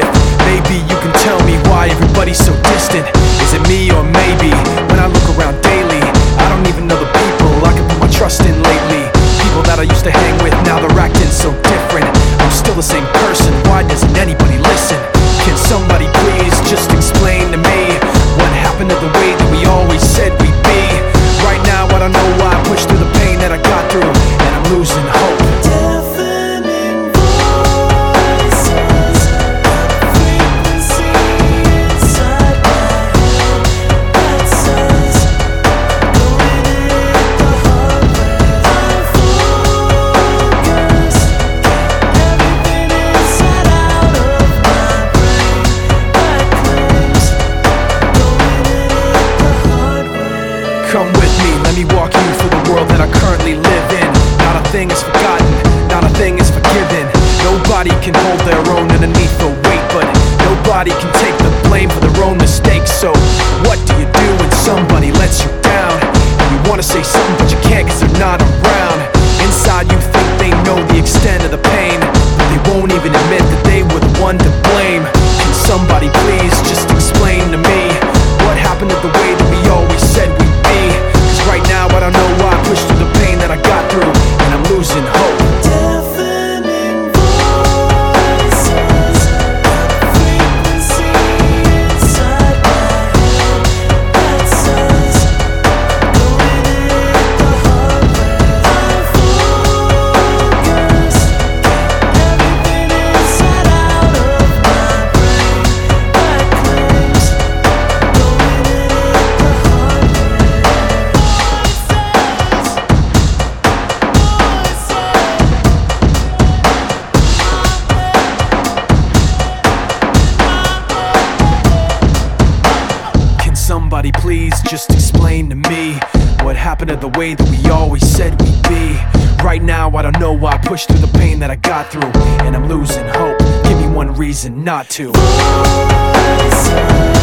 with. Maybe you can tell me why everybody's so distant. Is it me or maybe when I look around daily, I don't even know the people I can put my trust in lately. People that I used to hang with, now they're acting so different. I'm still the same person, why doesn't anybody listen? Can somebody please just explain to me what happened to the way that we always said we'd be? Right now I don't know why I pushed through the pain that I got through, and I'm losing hope. Come with me, let me walk you through the world that I currently live in. Not a thing is forgotten, not a thing is forgiven. Nobody can hold their own underneath the weight, but nobody can take the blame for their own mistakes. So what do you do when somebody lets you down? And you wanna say something but you can't cause they're not around. Inside you think they know the extent of the pain, but they won't even admit that they were the one to blame. Can somebody please just explain to me what happened to the way that we always said we'd be? Cause right now I don't know why I pushed through the pain that I got through, and I'm losing hope. Somebody please just explain to me what happened to the way that we always said we'd be. Right now I don't know why I pushed through the pain that I got through, and I'm losing hope. Give me one reason not to.